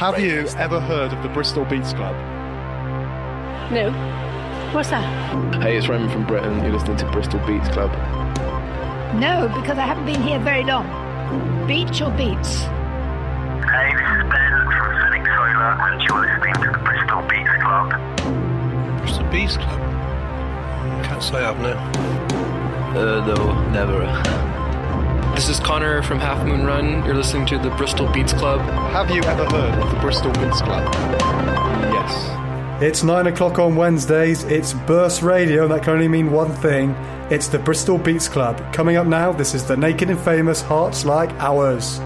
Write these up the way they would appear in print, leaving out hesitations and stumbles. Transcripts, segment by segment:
Have you ever heard of the Bristol Beats Club? No. What's that? Hey, it's Roman from Britain. You're listening to Bristol Beats Club. No, because I haven't been here very long. Beach or beats? Hey, this is Ben from Sonic Solar, and you're listening to the Bristol Beats Club. Bristol Beats Club? Can't say I've no. No, never. This is Connor from Half Moon Run. You're listening to the Bristol Beats Club. Have you ever heard of the Bristol Beats Club? Yes. It's 9 o'clock on Wednesdays. It's Burst Radio, and that can only mean one thing. It's the Bristol Beats Club. Coming up now, this is the Naked and Famous Hearts Like Ours.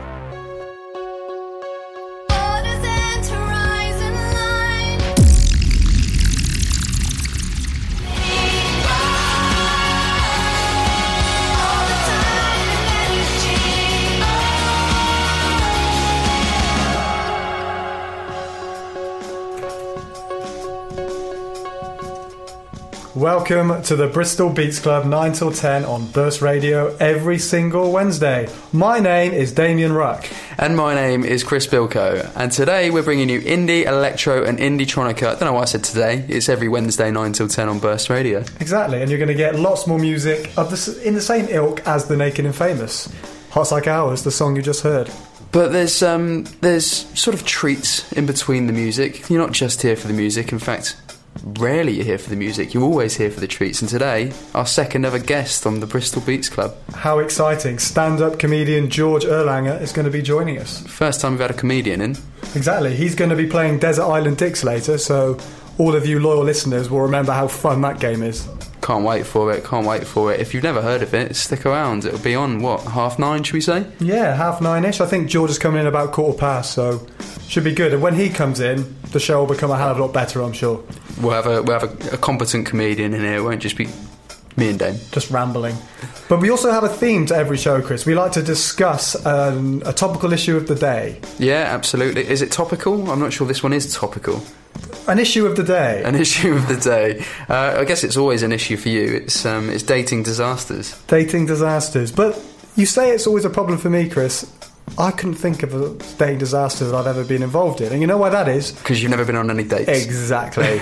Welcome to the Bristol Beats Club, 9 till 10 on Burst Radio every single Wednesday. My name is Damien Ruck. And my name is Chris Bilko. And today we're bringing you indie, electro and indie-tronica. I don't know why I said today. It's every Wednesday, 9 till 10 on Burst Radio. Exactly, and you're going to get lots more music in the same ilk as the Naked and Famous. Hearts Like Ours, the song you just heard. But there's sort of treats in between the music. You're not just here for the music. In fact, rarely you're here for the music, you're always here for the treats. And today, our second ever guest on the Bristol Beats Club. How exciting. Stand-up comedian George Erlanger is going to be joining us. First time we've had a comedian in. Exactly. He's going to be playing Desert Island Dicks later, so all of you loyal listeners will remember how fun that game is. Can't wait for it. If you've never heard of it, stick around. It'll be on, 9:30, should we say? Yeah, 9:30ish. I think George is coming in about 15:15, so should be good. And when he comes in, the show will become a hell of a lot better, I'm sure. We'll have a competent comedian in here. It won't just be me and Dane. Just rambling. But we also have a theme to every show, Chris. We like to discuss a topical issue of the day. Yeah, absolutely. Is it topical? I'm not sure this one is topical. An issue of the day. An issue of the day. I guess it's always an issue for you. It's dating disasters. Dating disasters. But you say it's always a problem for me, Chris. I couldn't think of a dating disaster that I've ever been involved in. And you know why that is? Because you've never been on any dates. Exactly.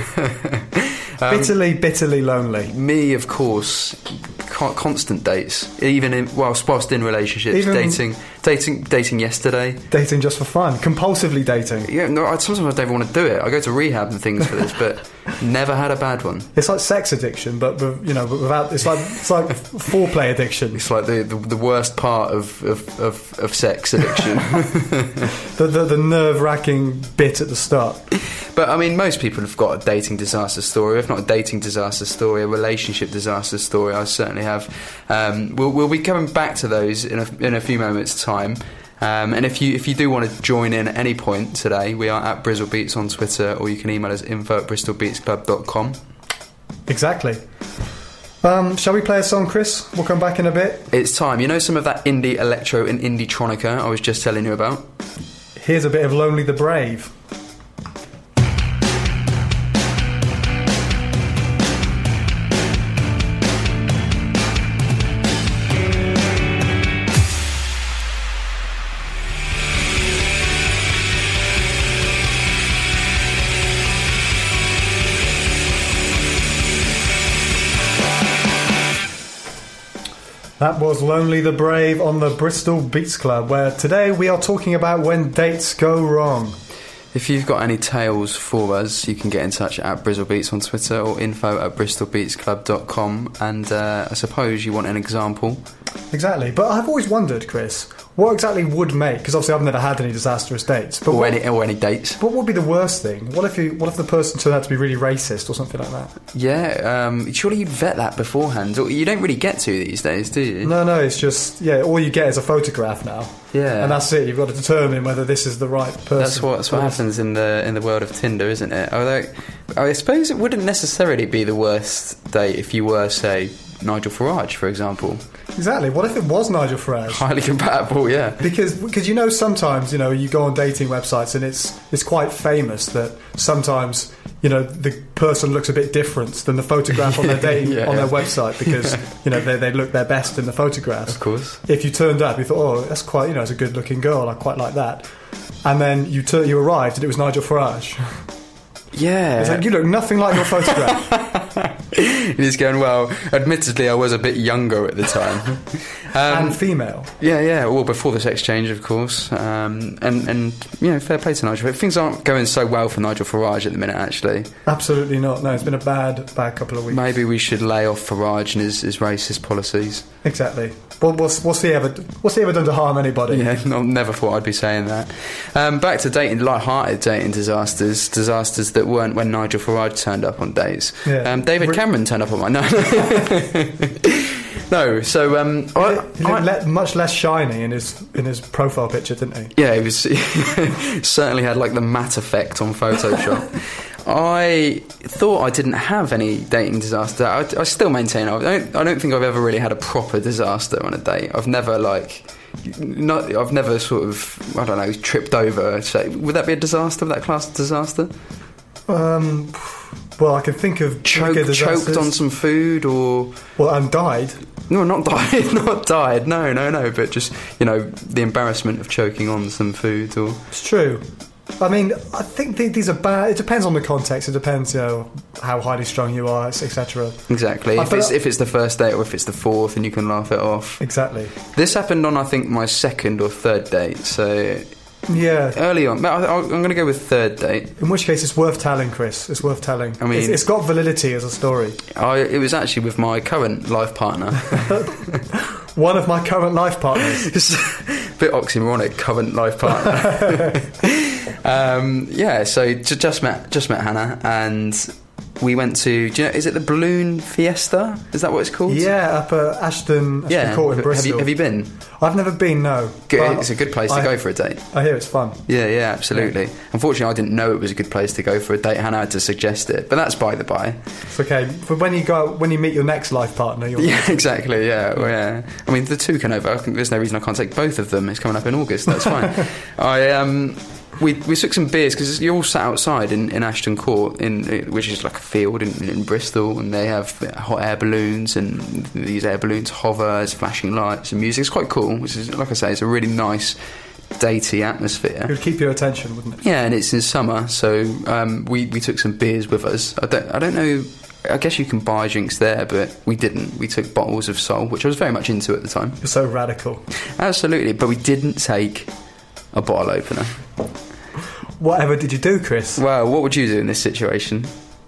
Bitterly lonely. Me, of course, constant dates, even whilst in relationships. Dating yesterday. Dating just for fun. Compulsively dating. Yeah, no. Sometimes I don't even want to do it. I go to rehab and things for this, but never had a bad one. It's like sex addiction, but without. It's like foreplay addiction. It's like the worst part of sex addiction. the nerve-wracking bit at the start. But I mean, most people have got a dating disaster story. If not a dating disaster story, a relationship disaster story. I certainly have. We'll be coming back to those in a few moments' time. And if you do want to join in at any point today, we are at Bristol Beats on Twitter, or you can email us info@bristolbeatsclub.com. Exactly. Shall we play a song, Chris? We'll come back in a bit. It's time. You know some of that indie, electro and indie-tronica I was just telling you about? Here's a bit of Lonely the Brave. That was Lonely the Brave on the Bristol Beats Club, where today we are talking about when dates go wrong. If you've got any tales for us, you can get in touch at Bristol Beats on Twitter or info@bristolbeatsclub.com. And I suppose you want an example. Exactly, but I've always wondered, Chris, what exactly would make, because obviously I've never had any disastrous dates, but or any dates. What would be the worst thing? What if the person turned out to be really racist or something like that? Yeah, surely you'd vet that beforehand. You don't really get to these days, do you? No, it's just all you get is a photograph now. Yeah, and that's it. You've got to determine whether this is the right person. That's what happens in the world of Tinder, isn't it? Although I suppose it wouldn't necessarily be the worst date if you were, say, Nigel Farage, for example. Exactly. What if it was Nigel Farage? Highly compatible, yeah. Because sometimes you go on dating websites and it's quite famous that sometimes the person looks a bit different than the photograph on their dating on their website because they look their best in the photographs. Of course. If you turned up, you thought, oh, that's quite it's a good looking girl. I quite like that. And then you arrived and it was Nigel Farage. Yeah. It's like, you look nothing like your photograph. And he's going, well, admittedly, I was a bit younger at the time. And female. Yeah. Well, before the sex change, of course. And fair play to Nigel. Things aren't going so well for Nigel Farage at the minute, actually. Absolutely not. No, it's been a bad couple of weeks. Maybe we should lay off Farage and his racist policies. Exactly. What's he ever done to harm anybody? Yeah, I never thought I'd be saying that. Back to dating, light-hearted dating disasters that weren't when Nigel Farage turned up on dates. Yeah. David Cameron turned up on mine. No. So he looked much less shiny in his profile picture, didn't he? Yeah, he was certainly had like the matte effect on Photoshop. I thought I didn't have any dating disaster. I still maintain I don't think I've ever really had a proper disaster on a date. I've never sort of, I don't know, tripped over. So, would that be a disaster? Would that class as disaster? Well, I can think of choked on some food or and died. No, not died. Not died. No. But just the embarrassment of choking on some food or. It's true. I mean, I think these are bad. It depends on the context. It depends, how highly strung you are, etc. Exactly. If it's the first date or if it's the fourth, and you can laugh it off. Exactly. This happened on, I think, my second or third date. So yeah, early on. I'm going to go with third date. In which case, it's worth telling, Chris. It's worth telling. I mean, it's got validity as a story. It was actually with my current life partner. One of my current life partners. It's a bit oxymoronic, current life partner. So just met Hannah, and we went to. Do you know? Is it the Balloon Fiesta? Is that what it's called? Yeah, up at Ashton Court in Bristol. Have you been? I've never been. No. It's a good place to go for a date. I hear it's fun. Yeah, absolutely. Yeah. Unfortunately, I didn't know it was a good place to go for a date. Hannah had to suggest it, but that's by the by. It's okay. But when you meet your next life partner, exactly. Yeah. Well, yeah. I mean, the two can over. I think there's no reason I can't take both of them. It's coming up in August. That's fine. We took some beers because you're all sat outside in Ashton Court, which is like a field in Bristol, and they have hot air balloons, and these air balloons hover, there's flashing lights and music. It's quite cool. Which is, like I say, it's a really nice datey atmosphere. It would keep your attention, wouldn't it? Yeah, and it's in summer, so we took some beers with us. I don't know. I guess you can buy drinks there, but we didn't. We took bottles of Sol, which I was very much into at the time. You're so radical. Absolutely, but we didn't take a bottle opener. Whatever did you do, Chris? Well, what would you do in this situation?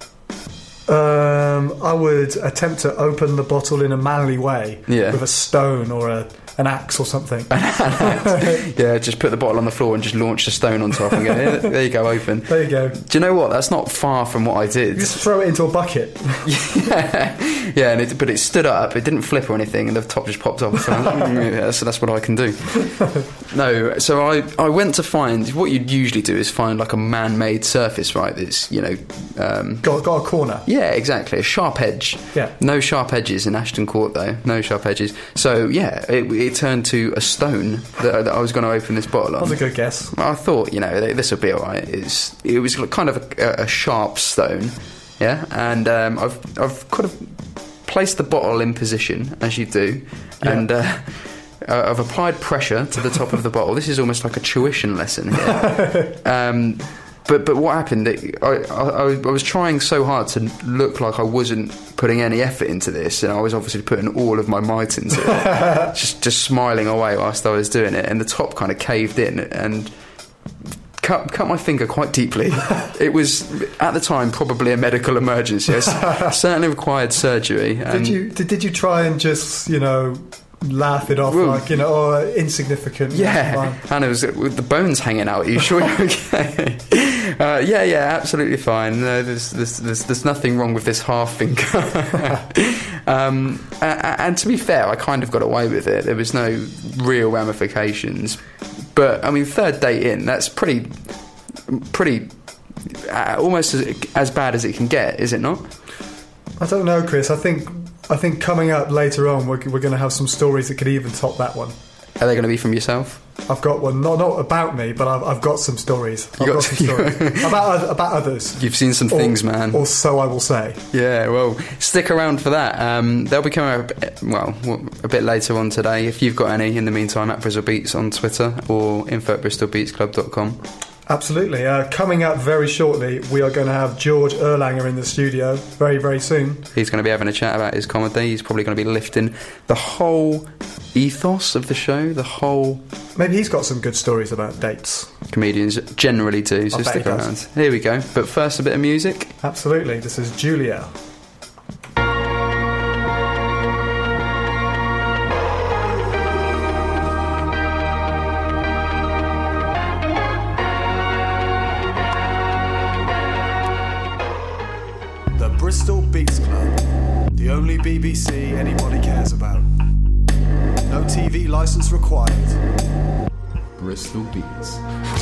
I would attempt to open the bottle in a manly way with a stone or an axe or something. Yeah, just put the bottle on the floor and just launch a stone on top and go, there you go, open. There you go. Do you know what? That's not far from what I did. You just throw it into a bucket. Yeah, but it stood up, it didn't flip or anything, and the top just popped off. So that's what I can do. No, so I went to find, what you'd usually do is find like a man-made surface, right, that's, got a corner. Yeah, exactly, a sharp edge. Yeah. No sharp edges in Ashton Court, though. No sharp edges. So, yeah, it turned to a stone that I was going to open this bottle on. That was a good guess. I thought, this will be all right. It was kind of a sharp stone, yeah? And I've kind of placed the bottle in position, as you do, and I've applied pressure to the top of the bottle. This is almost like a tuition lesson here. But what happened, I was trying so hard to look like I wasn't putting any effort into this, and I was obviously putting all of my might into it, just smiling away whilst I was doing it, and the top kind of caved in and cut my finger quite deeply. It was, at the time, probably a medical emergency. It certainly required surgery. Did you try and just, laugh it off insignificant? Yeah, and it was with the bones hanging out. Are you sure you're okay? Yeah, absolutely fine. No, there's nothing wrong with this half finger. And to be fair, I kind of got away with it. There was no real ramifications. But I mean, third date in, that's pretty almost as bad as it can get, is it not? I don't know, Chris. I think coming up later on, we're going to have some stories that could even top that one. Are they going to be from yourself? I've got one, not about me, but I've got some stories. I've got some stories about others. You've seen some things, man. Or so I will say. Yeah, well, stick around for that. They'll be coming up, a bit later on today. If you've got any in the meantime, at Bristol Beats on Twitter or info@bristolbeatsclub.com. Absolutely. Coming up very shortly, we are going to have George Erlanger in the studio very, very soon. He's going to be having a chat about his comedy. He's probably going to be lifting the whole ethos of the show, Maybe he's got some good stories about dates. Comedians generally do, so stick around. Here we go. But first, a bit of music. Absolutely. This is Julia. The Bristol Beats Club. The only BBC anybody cares about. No TV licence required. Bristol Beats.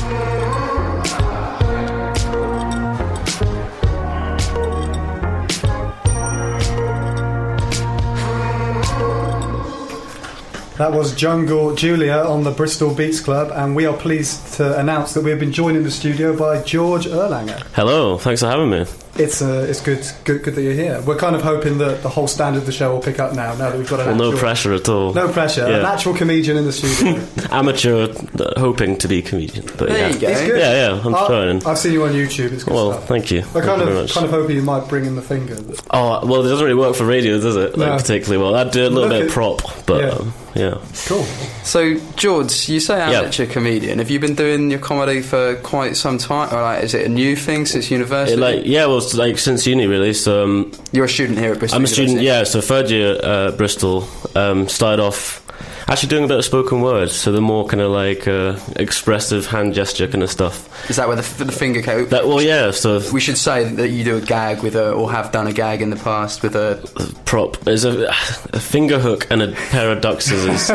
That was Jungle Julia on the Bristol Beats Club, and we are pleased to announce that we have been joined in the studio by George Erlanger. Hello, thanks for having me. It's good that you're here. We're kind of hoping that the whole standard of the show will pick up now that we've got an no pressure at all. No pressure. Yeah. An actual comedian in the studio. Amateur, hoping to be comedian. But there you go. He's good. Yeah, I'm trying. I've seen you on YouTube. It's good stuff. Thank you. I kind of hoping you might bring in the finger. Oh, well, it doesn't really work for radio, does it? No. Particularly well. I'd do a little bit of prop, but yeah. Cool. So, George, you say amateur comedian. Have you been doing your comedy for quite some time? Or is it a new thing since university? It's since uni, really. So you're a student here at Bristol. I'm a student, yeah. So third year at Bristol. Started off actually doing a bit of spoken word, so the more kind of expressive hand gesture kind of stuff. Is that where the finger came? So we should say that you do a gag with or have done a gag in the past with a prop. There's a finger hook and a pair of duck scissors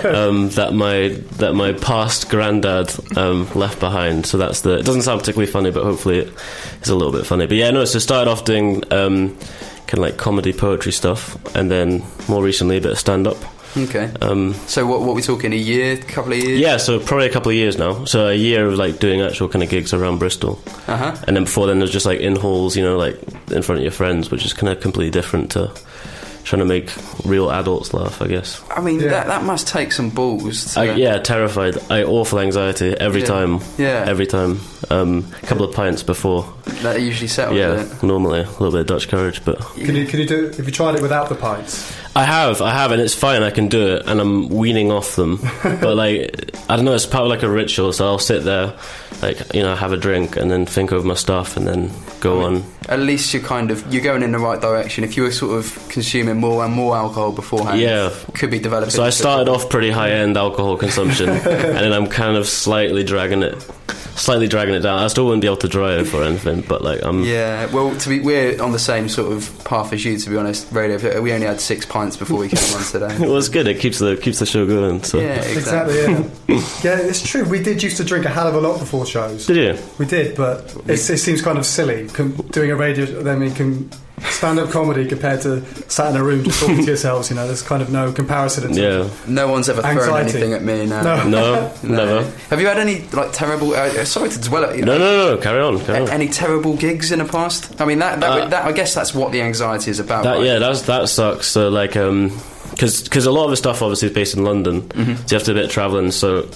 that my past granddad left behind. So it doesn't sound particularly funny, but hopefully it is a little bit funny. But so started off doing kind of like comedy poetry stuff, and then more recently a bit of stand up. Okay. So what we talking? A year, couple of years? Yeah, so probably a couple of years now. So a year of like doing actual kind of gigs around Bristol. And then before then, there's just like in halls, like in front of your friends, which is kind of completely different to trying to make real adults laugh, I guess. I mean, that must take some balls. Terrified. Awful anxiety every time. Yeah. Every time. A couple of pints before. That usually settles it. Normally. A little bit of Dutch courage, but... Can you do... Have you tried it without the pints? I have, and it's fine, I can do it, and I'm weaning off them. But, I don't know, it's part of, a ritual, so I'll sit there, have a drink, and then think over my stuff, and then go on. At least you're going in the right direction. If you were sort of consuming more and more alcohol beforehand, could be developing... So I started off pretty high-end alcohol consumption, and then I'm kind of slightly dragging it down. I still wouldn't be able to drive or anything, but I'm... Yeah, well, we're on the same sort of path as you, to be honest. Radio, we only had 6 pints before we came on today. Well, it's good. It keeps the show going. So. Yeah, exactly. Yeah, it's true. We did used to drink a hell of a lot before shows. Did you? We did, but it seems kind of silly doing a radio. Stand-up comedy compared to sat in a room just talking to yourselves. There's kind of no comparison. No one's ever thrown anything at me. No, never. Have you had any terrible? Sorry to dwell at you. No. Carry on. Any terrible gigs in the past? I mean, that I guess that's what the anxiety is about. That sucks. So because a lot of the stuff obviously is based in London, so you have to do a bit of travelling. So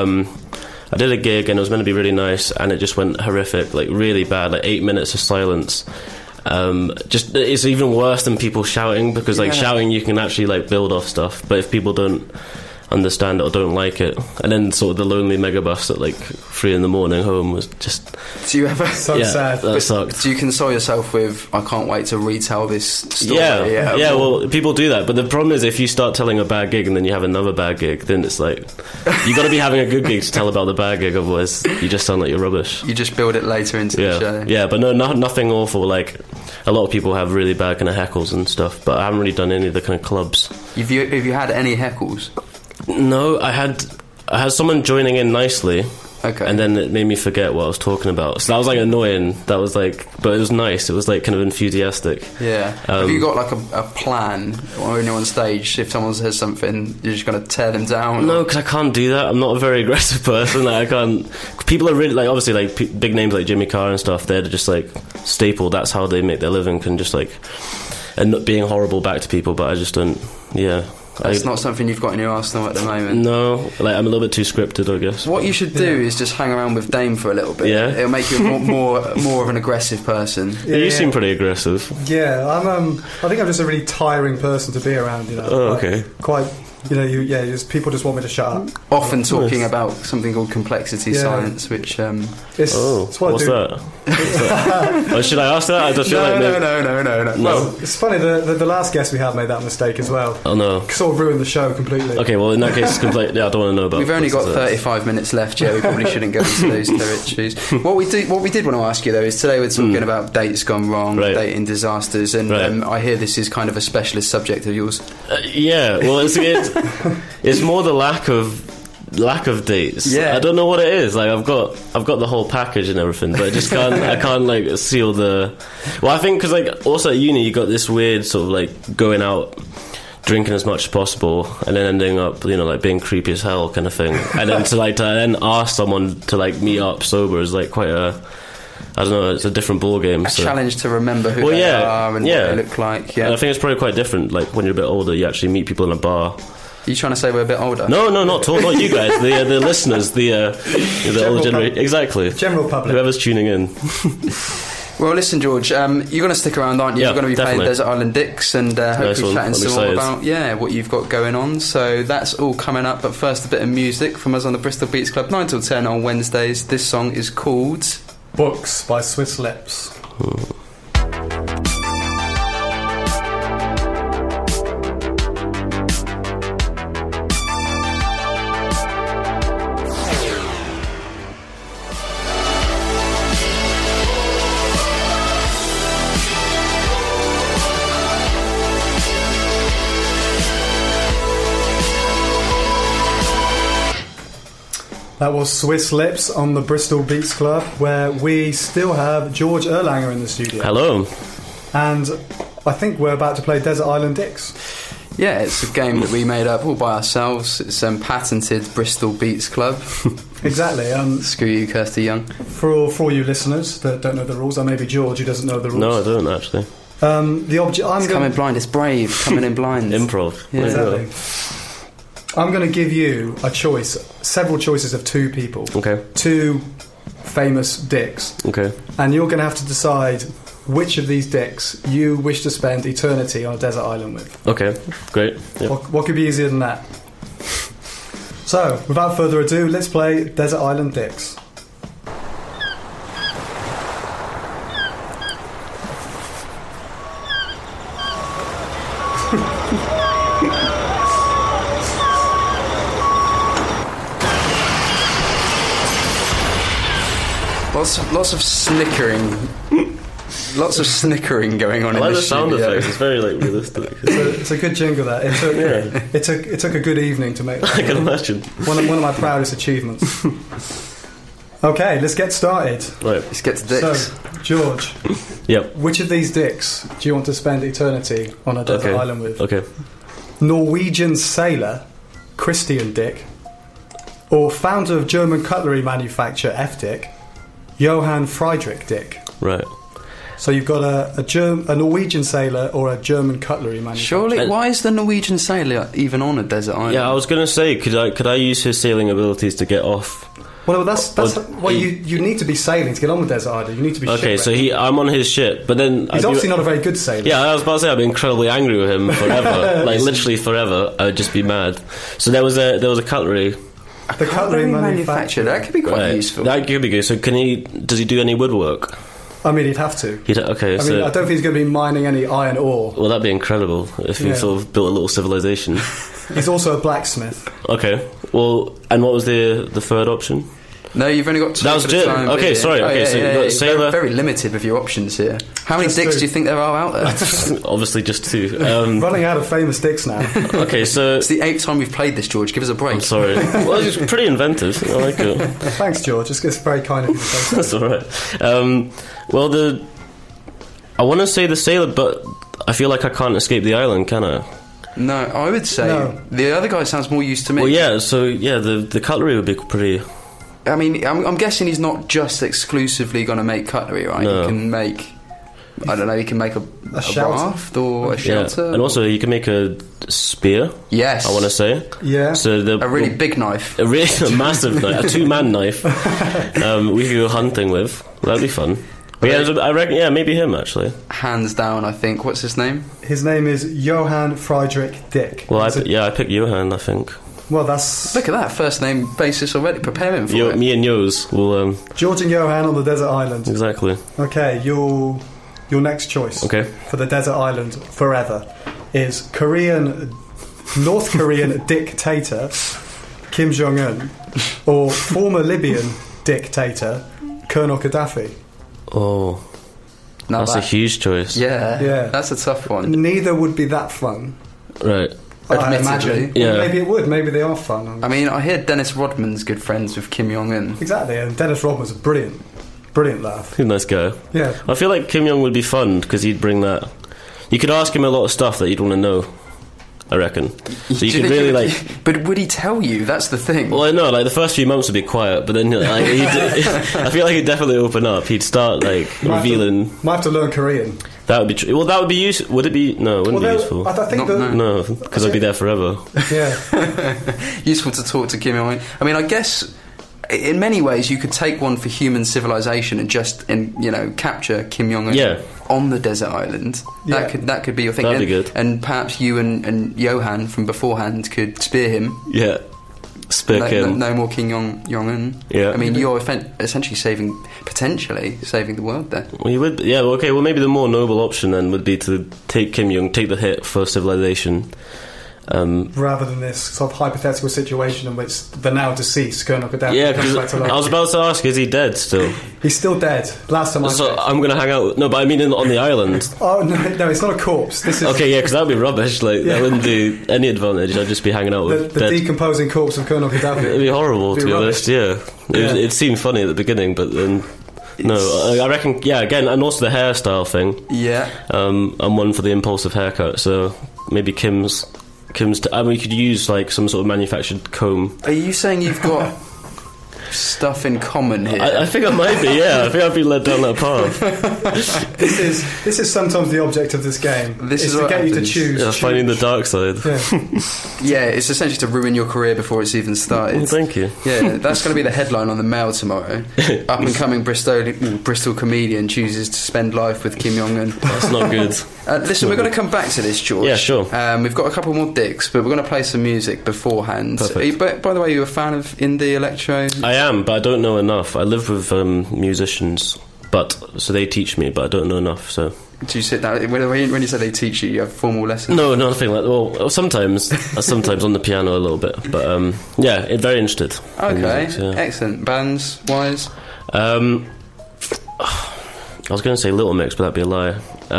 I did a gig and it was meant to be really nice, and it just went horrific, really bad, 8 minutes of silence. It's even worse than people shouting, because shouting you can actually build off stuff, but if people don't understand it or don't like it, and then sort of the lonely megabus at 3 a.m. home was just... Do you ever... sad. That sucked. Do you console yourself with, I can't wait to retell this story? Yeah, well, people do that, but the problem is if you start telling a bad gig and then you have another bad gig, then it's you got to be having a good gig to tell about the bad gig, otherwise you just sound like you're rubbish. You just build it later into the show. Yeah, but nothing awful. A lot of people have really bad kind of heckles and stuff, but I haven't really done any of the kind of clubs. Have you had any heckles? No, I had someone joining in nicely, Okay. And then it made me forget what I was talking about. So that was like annoying. That was like, but it was nice. It was like kind of enthusiastic. Yeah. Have you got like a plan when you're on stage? If someone says something, you're just gonna tear them down? No, because I can't do that. I'm not a very aggressive person. Like, I can't. People are really like, obviously, like big names like Jimmy Carr and stuff. They're just like staple. That's how they make their living. Can just like, and not being horrible back to people. But I just don't. Yeah. It's not something you've got in your arsenal at the moment. No, like I'm a little bit too scripted, I guess. What you should do is just hang around with Dame for a little bit. Yeah, it'll make you more of an aggressive person. Yeah, you seem pretty aggressive. Yeah, I think I'm just a really tiring person to be around. You know. Oh, okay. Quite. You know, people just want me to shut up. Often talking about something called complexity science, which it's what what's that? Oh, should I ask that? I just feel no. Well, it's funny. The last guest we had made that mistake as well. Oh no! Sort of ruined the show completely. Okay, well in that case, completely. Yeah, I don't want to know about. We've only got 35 minutes left. Yeah, we probably shouldn't go into those territories. What we did want to ask you though is today we're talking about dates gone wrong, dating disasters, and I hear this is kind of a specialist subject of yours. Yeah, well, it's more the lack of dates. Yeah. I don't know what it is. Like I've got the whole package and everything, but I just can't. I can't like seal the. Well, I think because like also at uni you got this weird sort of like going out, drinking as much as possible, and then ending up like being creepy as hell kind of thing, and then to then ask someone to like meet up sober is like quite a. I don't know, it's a different ball game. A challenge to remember who they are and what they look like. Yeah, and I think it's probably quite different. Like when you're a bit older, you actually meet people in a bar. Are you trying to say we're a bit older? No, not at all. Not you guys. The listeners, the older generation. Exactly. General public. Whoever's tuning in. Well, listen, George, you're going to stick around, aren't you? Yeah, you're going to be playing Desert Island Dicks and hopefully chatting some more about what you've got going on. So that's all coming up. But first, a bit of music from us on the Bristol Beats Club, 9 till 10 on Wednesdays. This song is called Books by Swiss Lips. That was Swiss Lips on the Bristol Beats Club, where we still have George Erlanger in the studio. Hello. And I think we're about to play Desert Island Dicks. Yeah, it's a game that we made up all by ourselves. It's patented Bristol Beats Club. Exactly. Screw you, Kirsty Young. For all you listeners that don't know the rules, or maybe George who doesn't know the rules. No, I don't actually. Coming blind. It's brave. Coming in blind. Improv. Yeah. Exactly. I'm going to give you a choice, several choices of two people. Okay. Two famous dicks. Okay. And you're going to have to decide which of these dicks you wish to spend eternity on a desert island with. Okay, great. Yep. What could be easier than that? So, without further ado, let's play Desert Island Dicks. Lots of snickering. Lots of snickering going on. I like in the sound studio. effects. It's very realistic. It's a good jingle. That it took a good evening to make. I can imagine. One of my proudest achievements. Okay, let's get started. Right, let's get to dicks. So, George. Yep. Which of these dicks do you want to spend eternity on a desert island with? Okay. Norwegian sailor Christian Dick, or founder of German cutlery manufacturer F. Dick, Johann Friedrich Dick. Right. So you've got a Norwegian sailor or a German cutlery manufacturer. Surely, why is the Norwegian sailor even on a desert island? Yeah, I was going to say, could I use his sailing abilities to get off? Well, that's you need to be sailing to get on the desert island. You need to be. Okay, so I'm on his ship, but then he's obviously not a very good sailor. Yeah, I was about to say I'd be incredibly angry with him forever, like literally forever. I would just be mad. So there was a cutlery. The cutlery manufacturer, that could be quite useful. That could be good. So does he do any woodwork? I mean, he'd have to. Okay, I don't think he's going to be mining any iron ore. Well, that'd be incredible if he sort of built a little civilization. He's also a blacksmith. Okay. Well, and what was the third option? No, you've only got two. That was for the gin. time Okay, being. sorry. Okay, so you've got sailor. Very limited with your options here. How many Just dicks two. do you think there are out there? Obviously, just two. Running out of famous dicks now. Okay, so It's the 8th time we've played this, George. Give us a break. I'm sorry. Well, it's pretty inventive. I like it. Thanks, George. It's very kind of you to say so. That's all right. Well, I want to say the sailor, but I feel like I can't escape the island, can I? No, I would say No. the other guy sounds more used to me. Well, yeah. So yeah, the cutlery would be pretty. I mean, I'm guessing he's not just exclusively going to make cutlery, right? No. He can make, I don't know, he can make a shelter. raft or a Yeah, shelter. and also you can make a spear. yes, I want to say. Yeah. So a really big knife. a massive knife, a 2-man knife. We could go hunting with. That'd be fun. But yeah, so I reckon. Yeah, maybe him actually. Hands down, I think. What's his name? His name is Johann Friedrich Dick. Well, He's I picked Johan. I think. well, that's Look at that first name basis already. Prepare him for it. Me and Yos will. George and Johann on the desert island. Exactly. Okay, your next choice Okay. for the desert island forever is North Korean dictator Kim Jong Un or former Libyan dictator Colonel Gaddafi. Oh, Now that's a huge choice. Yeah, Yeah. that's a tough one. Neither would be that fun. Right. I Admittedly. imagine. Yeah. Well, maybe it would. Maybe they are fun. I mean, I hear Dennis Rodman's good friends with Kim Jong-un. Exactly, and Dennis Rodman's a brilliant laugh. He's a nice guy. Yeah. I feel like Kim Jong would be fun because he'd bring that. You could ask him a lot of stuff that you'd want to know. I reckon. So Do you you could think really he like. would- But would he tell you? That's the thing. Well, I know, like the first few months would be quiet, but then like, I feel like he'd definitely open up. He'd start like revealing. Might have to learn Korean. That would be true. Well, that would be useful. Would it be? No, it wouldn't be useful. I think Not- that. No, because I'd be there forever. Yeah. Useful to talk to Kim Jong-un. I mean, I guess in many ways you could take one for human civilization and just capture Kim Jong-un Yeah. on the desert island. Yeah. That could be your thing. That'd be and, good. And perhaps you and Johan from beforehand could spear him. Yeah. Spear Kim. No more Kim Jong-un. Yeah. I mean, you're essentially potentially saving the world there. Well, you would. Yeah. Well, okay. Well, maybe the more noble option then would be to take Kim Jong, take the hit for civilization. Rather than this sort of hypothetical situation in which the now deceased Colonel Gaddafi Yeah, comes back because to life. I was about to ask, is he dead still? He's still dead. Last time I So checked. I'm gonna hang out. No, but I mean on the island. Oh no, it's not a corpse. This is Okay, yeah, because that would be rubbish. Like Yeah. that wouldn't do any advantage. I'd just be hanging out with the dead. decomposing corpse of Colonel Gaddafi. It'd be horrible, It'd to be be honest. Yeah, Yeah. it seemed funny at the beginning, but then no. I reckon. Yeah, again, and also the hairstyle thing. Yeah. I'm one for the impulsive haircut, so maybe Kim's. I mean, we could use like some sort of manufactured comb. Are you saying you've got stuff in common here? I think I might be. Yeah, I think I've been led down that path. This is sometimes the object of this game. This is to what get you to happens. choose. Yeah, finding the dark side. Yeah. Yeah, it's essentially to ruin your career before it's even started. Well, thank you. Yeah, that's going to be the headline on the Mail tomorrow. Up and coming Bristol comedian chooses to spend life with Kim Jong-un. That's not good. Listen, we're going to come back to this, George. Yeah, sure. We've got a couple more dicks, but we're going to play some music beforehand. Perfect. Are you, by the way, are you a fan of indie electro? I am, but I don't know enough. I live with musicians, so they teach me, but I don't know enough. So Do you sit down when you say they teach you? You have formal lessons? no, nothing like. Well, sometimes on the piano a little bit, but yeah, very interested. in Okay, music, yeah. excellent. Bands wise, I was going to say Little Mix, but that'd be a lie.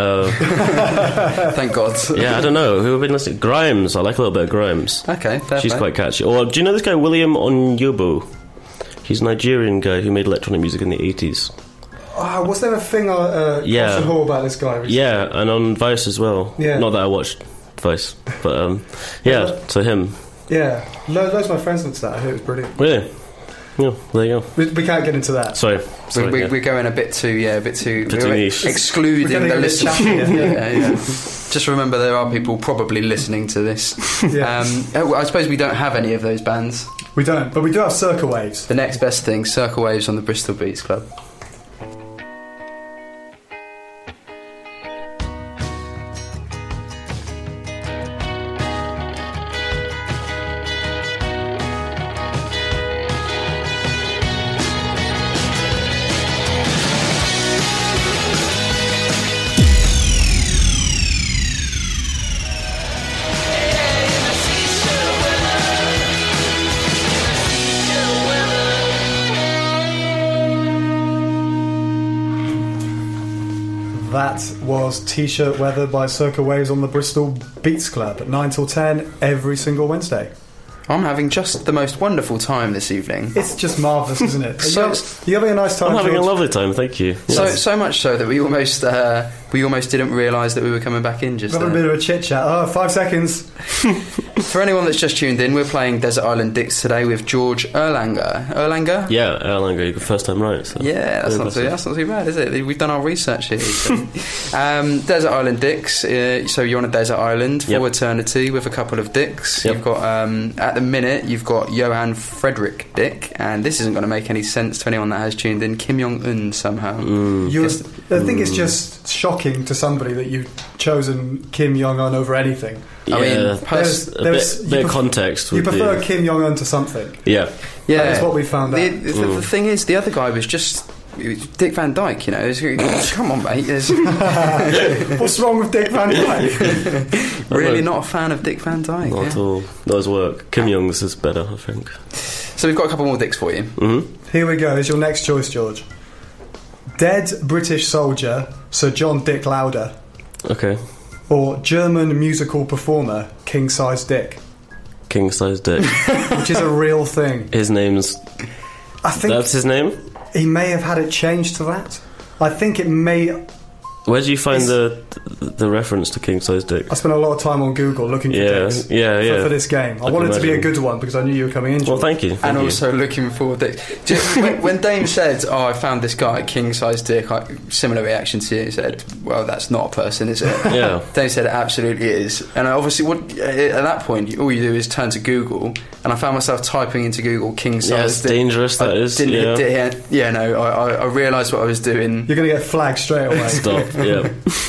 thank God. Yeah, I don't know. Who have been listening? Grimes. I like a little bit of Grimes. Okay, fair She's play. quite catchy. Or do you know this guy William Onyobo? He's a Nigerian guy who made electronic music in the 80s. Was there a thing on Yeah. Carson Hall about this guy? Recently? Yeah, and on Vice as well. Yeah. Not that I watched Vice, but yeah. So him. Yeah. Loads of my friends went to that. I heard it was brilliant. Really? Yeah. There you go. We can't get into that. Sorry. Yeah. We're going a bit too Bit too niche. excluding We're getting the a bit listeners. chatty, yeah. Just remember, there are people probably listening to this. Yeah. I suppose we don't have any of those bands. We don't, but we do have Circa Waves. The next best thing, Circle Waves on the Bristol Beats Club. That was T-shirt weather by Circa Waves on the Bristol Beats Club at 9 till 10 every single Wednesday. I'm having just the most wonderful time this evening. It's just marvellous, isn't it? So- you having a nice time, I'm having George? a lovely time, thank you. So much so that we almost didn't realise that we were coming back in just We're having a then. bit of a chit-chat. Oh, 5 seconds. For anyone that's just tuned in, we're playing Desert Island Dicks today with George Erlanger. Erlanger? Yeah, Erlanger, you got first time right. So. Yeah, that's not too bad, is it? We've done our research here. So. Desert Island Dicks. So you're on a desert island for Yep. eternity with a couple of dicks. Yep. You've got at the minute you've got Johan Frederick Dick, and this isn't going to make any sense to anyone that has tuned in. Kim Jong Un somehow. I think it's just shocking to somebody that you've chosen Kim Jong-un over anything. Yeah, I mean, a bit of context. You would prefer be, Kim Jong-un to something. Yeah. Yeah, That is what we found out. The thing is, the other guy was just Dick Van Dyke. You know, come on, mate. What's wrong with Dick Van Dyke? Really not a fan of Dick Van Dyke. Not at all. Does work. Kim Jong's is better, I think. So we've got a couple more dicks for you. Mm-hmm. Here we go. Here's your next choice, George. Dead British soldier Sir John Dick Lauder, Okay. or German musical performer King Size Dick, King size dick. which is a real thing. His name's... I think That's his name? he may have had it changed to that. I think it may... Where do you find the reference to king size dick? I spent a lot of time on Google looking for dicks for this game. I I wanted can it to be a imagine. good one because I knew you were coming in. Well, thank you. And thank you. also looking for Dick. When Dame said, "Oh, I found this guy king size Dick," similar reaction to you. He said, "Well, that's not a person, is it?" Yeah. Dame said, "It absolutely is." And obviously, at that point, all you do is turn to Google, and I found myself typing into Google king size. Yeah, it's Dick. dangerous, that is. Yeah. I realised what I was doing. You're going to get flagged straight away. Stop, yeah.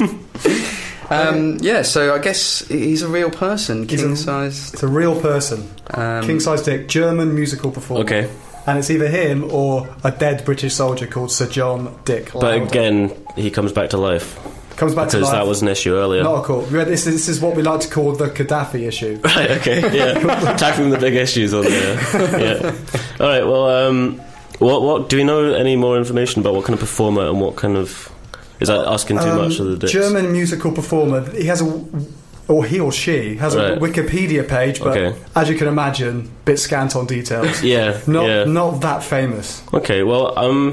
So I guess he's a real person, king size. It's a real person. King Size Dick, German musical performer. Okay. And it's either him or a dead British soldier called Sir John Dick But Lauder. again, he comes back to life. Comes back to Because life. that was an issue earlier. Not a call. This is what we like to call the Gaddafi issue. Right, okay, yeah. Tackling the big issues on there. Yeah. Alright, well, what do we know any more information about what kind of performer and what kind of... Is that asking too much of the dicks? German musical performer. He has he or she has a Right. Wikipedia page, but Okay. as you can imagine, bit scant on details. Yeah, Not that famous. Okay, well,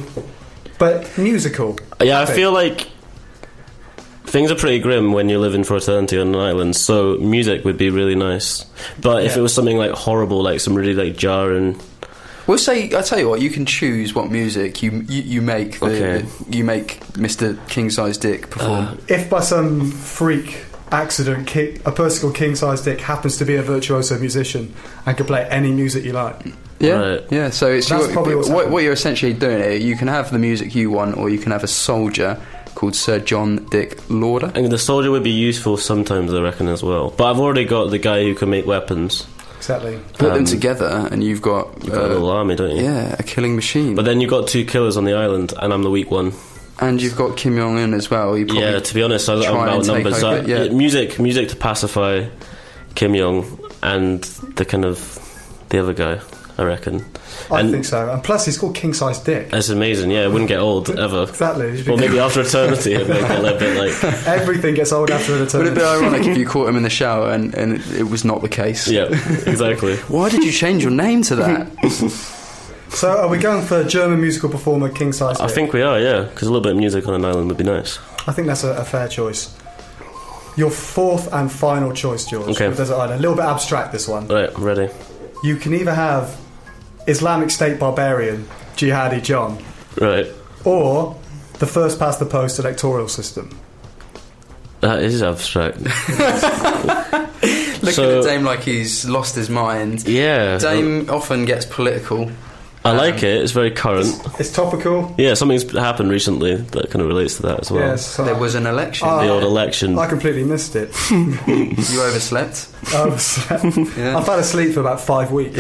But musical. yeah, I Epic. feel like things are pretty grim when you're living for eternity on an island, so music would be really nice. But if Yeah. it was something like horrible, like some really like jarring... We'll say. I tell you what. You can choose what music you make. You make Mr. King Size Dick perform. If by some freak accident a person called King Size Dick happens to be a virtuoso musician and can play any music you like. Yeah, Right. yeah. So it's That's probably what's happening. what you're essentially doing here. You can have the music you want, or you can have a soldier called Sir John Dick Lauder. And the soldier would be useful sometimes, I reckon, as well. But I've already got the guy who can make weapons. Exactly. Put them together, and you've got a little army, don't you? Yeah, a killing machine. But then you've got two killers on the island, and I'm the weak one. And you've got Kim Jong Un as well. You probably Yeah, to be honest, I'm try and take outnumbered. So over, yeah. music to pacify Kim Jong and the other guy, I reckon. I think so. And plus, he's called King Size Dick. That's amazing. Yeah, it wouldn't get old ever. Exactly. Or maybe after eternity, it might get a little bit like. Everything gets old after an Would it eternity. be ironic if you caught him in the shower and it was not the case? Yeah, exactly. Why did you change your name to that? So, are we going for German musical performer King Size Dick? I think we are, yeah, because a little bit of music on an island would be nice. I think that's a fair choice. Your fourth and final choice, George. Okay. With Desert Island. A little bit abstract, this one. Right, I'm ready. You can either have Islamic State barbarian Jihadi John, Right. or the first past the post electoral system. That is abstract. Looking at Dame like he's lost his mind. Yeah. Dame often gets political. I like it, it's very current. It's topical. Yeah, something's happened recently that kind of relates to that as well. Yes. There was an election. The old election. I completely missed it. You overslept. Yeah. I've had a sleep for about 5 weeks.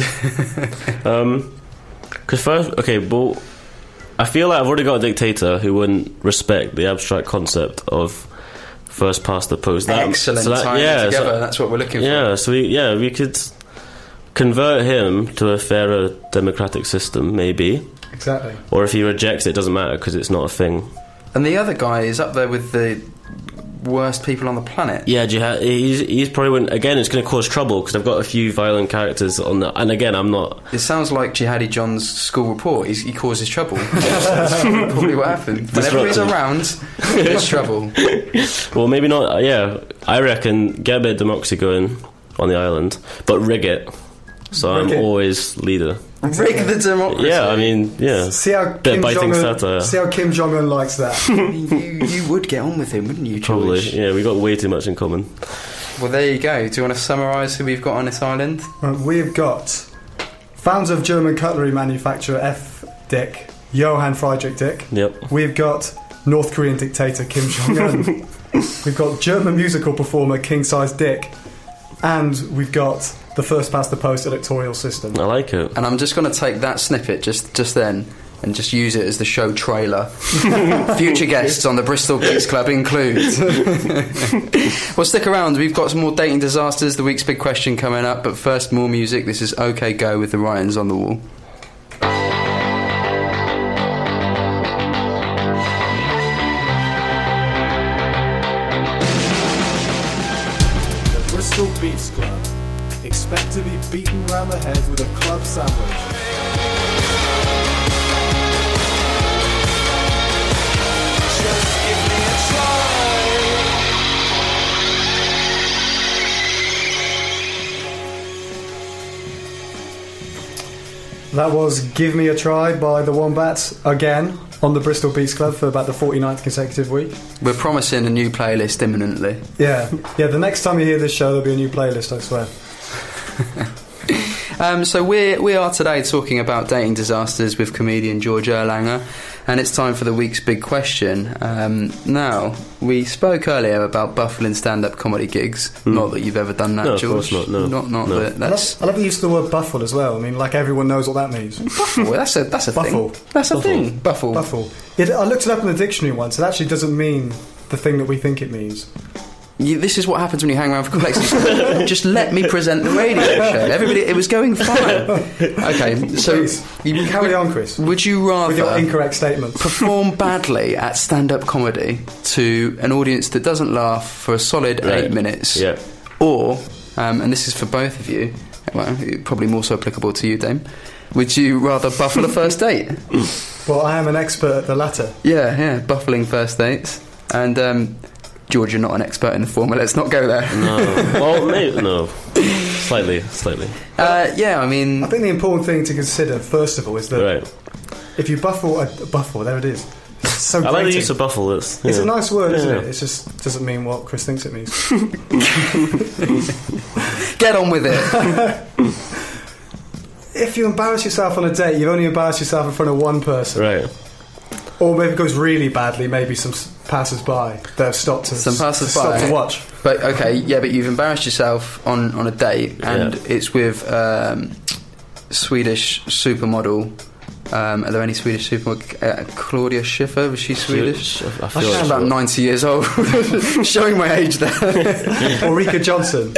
Because first, okay, but I feel like I've already got a dictator who wouldn't respect the abstract concept of first past the post. Excellent time together. That's what we're looking for. Yeah, so we could convert him to a fairer democratic system, maybe. Exactly. Or if he rejects it, it doesn't matter because it's not a thing. And the other guy is up there with the worst people on the planet. Yeah, he's probably again. It's going to cause trouble because I've got a few violent characters on the. And again, I'm not. It sounds like Jihadi John's school report. He causes trouble. That's probably what happened. Whenever he's around, there's trouble. Well, maybe not. Yeah, I reckon get a bit of democracy going on the island, but rig it. So I'm always leader. Rig the democracy. Yeah, I mean, yeah. See how Kim Jong-un likes that. you would get on with him, wouldn't you, George? Probably. Yeah, we got way too much in common. Well, there you go. Do you want to summarise who we've got on this island? We've got founder of German cutlery manufacturer F. Dick, Johann Friedrich Dick. Yep. We've got North Korean dictator Kim Jong-un. We've got German musical performer King Size Dick. And we've got the first past the post electoral system. I like it. And I'm just going to take that snippet just then and just use it as the show trailer. Future guests on the Bristol Beats Club include. Well, stick around. We've got some more dating disasters, the week's big question coming up. But first, more music. This is OK Go with the Ryans on the Wall. Bristol Beats Club. Expect to be beaten round the head with a club sandwich. Just give me a try. That was Give Me a Try by the Wombats again on the Bristol Beats Club for about the 49th consecutive week. We're promising a new playlist imminently. Yeah, the next time you hear this show there'll be a new playlist, I swear. So we are today talking about dating disasters with comedian George Erlanger, and it's time for the week's big question. Now, we spoke earlier about buffling stand-up comedy gigs. Not that you've ever done that, no, George. Of course not. No. But that's. I love the use of the word buffle as well. I mean, like everyone knows what that means. Buffle. That's a buffle. thing. That's a thing. Buffle. Buffle. I looked it up in the dictionary once. It actually doesn't mean the thing that we think it means. This is what happens when you hang around for complexity. Just let me present the radio show. Everybody, it was going fine. Okay, so you carry on, Chris. Would you rather with your incorrect statement perform badly at stand-up comedy to an audience that doesn't laugh for a solid 8 minutes, or and this is for both of you, well, probably more so applicable to you, Dame. Would you rather buffle a first date? Well, I am an expert at the latter. Yeah, buffling first dates, and. George, you're not an expert in the former. Let's not go there. No. Well, maybe, no. Slightly. Yeah, I mean... I think the important thing to consider, first of all, is that if you buffle... there it is. It's so I like the use of buffle. It's a nice word, isn't it? It just doesn't mean what Chris thinks it means. Get on with it. If you embarrass yourself on a date, you've only embarrassed yourself in front of one person. Right. Or maybe it goes really badly, maybe some passers-by that have stopped to watch. But but you've embarrassed yourself on a date, and it's with Swedish supermodel. Are there any Swedish supermodel? Claudia Schiffer, was she Swedish? I feel like about 90 years old. Showing my age there. Ulrika Johnson.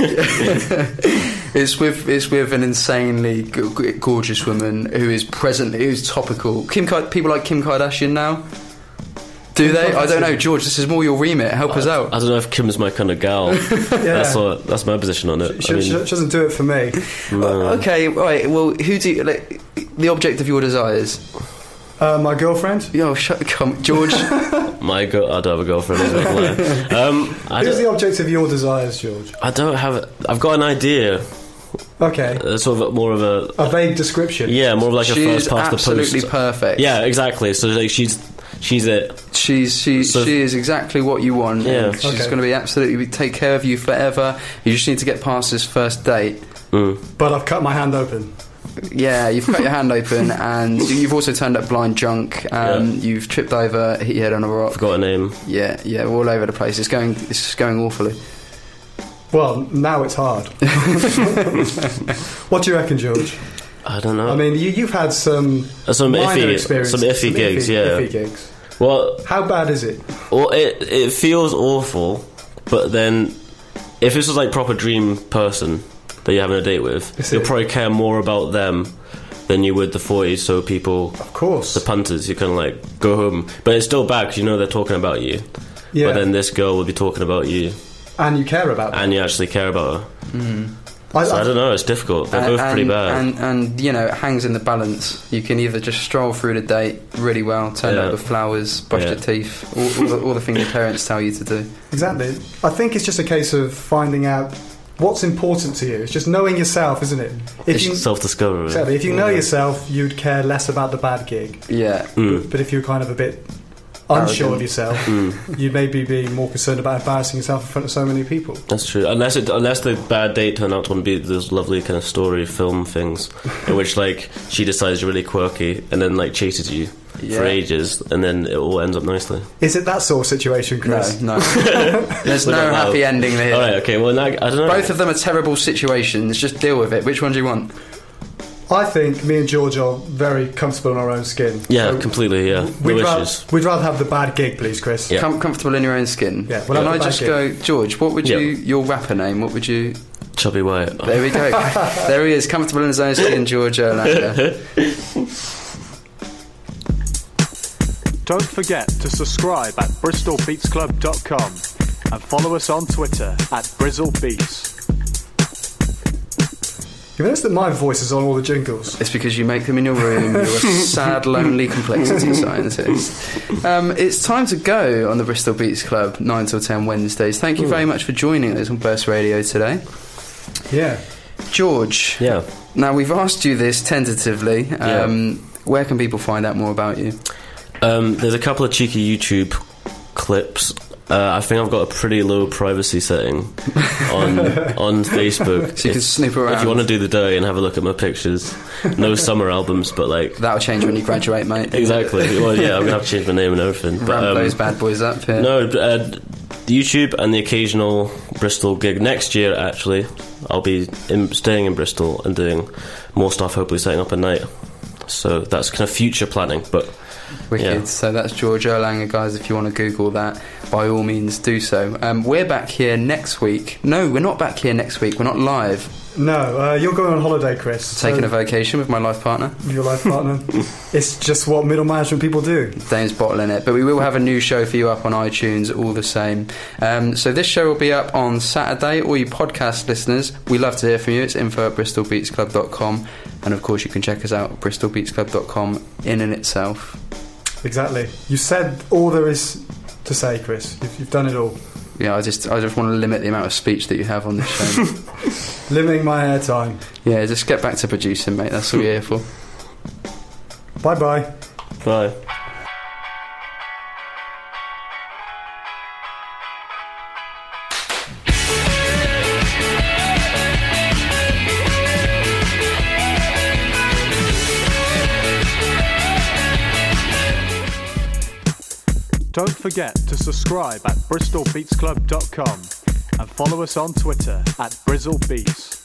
It's with an insanely gorgeous woman who's topical. People like Kim Kardashian now. Do they? I don't know, George. This is more your remit. Help us out. I don't know if Kim's my kind of gal. That's my position on it. She doesn't do it for me. No. Okay, right. Well, who do you like? The object of your desires? My girlfriend. Yo, come, George. I don't have a girlfriend. Who's the object of your desires, George? I don't have. I've got an idea. Okay. Sort of more of a vague description. Yeah, more of like a first past the post. She's absolutely perfect. Yeah, exactly. So like she's it. She is exactly what you want. Yeah. She's going to be absolutely take care of you forever. You just need to get past this first date. But I've cut my hand open. Yeah, you've cut your hand open, and you've also turned up blind drunk. You've tripped over, hit your head on a rock. Forgot a name. Yeah, all over the place. It's going awfully. Well, now it's hard. What do you reckon, George? I don't know. I mean, you've had some iffy experiences, some iffy gigs. Iffy gigs. Well, how bad is it? Well, it feels awful, but then if this was like proper dream person that you're having a date with, you'll probably care more about them than you would the 40s. So people, of course, the punters, you kind of like go home, but it's still bad because you know they're talking about you. Yeah. But then this girl will be talking about you, and you care about her. And you actually care about her. I don't know, it's difficult. They're both pretty bad. And you know, it hangs in the balance. You can either just stroll through the date really well, turn up with flowers, brush your teeth, all the things your parents tell you to do. Exactly. I think it's just a case of finding out what's important to you. It's just knowing yourself, isn't it? It's self-discovery. Exactly. If you know yourself, you'd care less about the bad gig. Yeah. But if you're kind of a bit unsure of yourself, you may be more concerned about embarrassing yourself in front of so many people. That's true. Unless the bad date turned out to be those lovely kind of story film things in which like she decides you're really quirky and then like chases you for ages and then it all ends up nicely. Is it that sort of situation, Chris? No. There's no happy ending there. Alright, okay, well I don't know. Both of them are terrible situations. Just deal with it. Which one do you want? I think me and George are very comfortable in our own skin. Yeah, so completely, yeah. We'd rather have the bad gig, please, Chris. Yeah. Comfortable in your own skin. Yeah. Can I just go, George, what would your rapper name, what would you... Chubby White. There we go. There he is, comfortable in his own skin, George Erlanger. Don't forget to subscribe at bristolbeatsclub.com and follow us on Twitter at BrizzleBeats. You notice that my voice is on all the jingles? It's because you make them in your room. You're a sad, lonely complexity scientist. It's time to go on the Bristol Beats Club 9 till 10 Wednesdays. Thank you very much for joining us on Burst Radio today. Yeah. George. Yeah. Now, we've asked you this tentatively. Where can people find out more about you? There's a couple of cheeky YouTube clips. I think I've got a pretty low privacy setting on Facebook. So you can snoop around. If you want to do the day and have a look at my pictures. No summer albums, but like... That'll change when you graduate, mate. Exactly. Well, yeah, I'm going to have to change my name and everything. Ramp those bad boys up here. No, YouTube and the occasional Bristol gig. Next year, actually, I'll be staying in Bristol and doing more stuff, hopefully setting up a night. So that's kind of future planning, but... Wicked. Yeah. So that's George Erlanger, guys. If you want to Google that, by all means do so. We're back here next week. No, we're not back here next week. We're not live. No, you're going on holiday, Chris. Taking a vacation with my life partner. Your life partner. It's just what middle management people do. Dame's bottling it. But we will have a new show for you up on iTunes all the same. So this show will be up on Saturday. All you podcast listeners, we love to hear from you. It's info@bristolbeatsclub.com. And of course you can check us out at bristolbeatsclub.com in and itself. Exactly. You said all there is to say, Chris. You've done it all. Yeah, I just want to limit the amount of speech that you have on this show. Limiting my airtime. Yeah, just get back to producing, mate. That's all you're here for. Bye-bye. Bye. Don't forget to subscribe at bristolbeatsclub.com and follow us on Twitter at BrizzleBeats.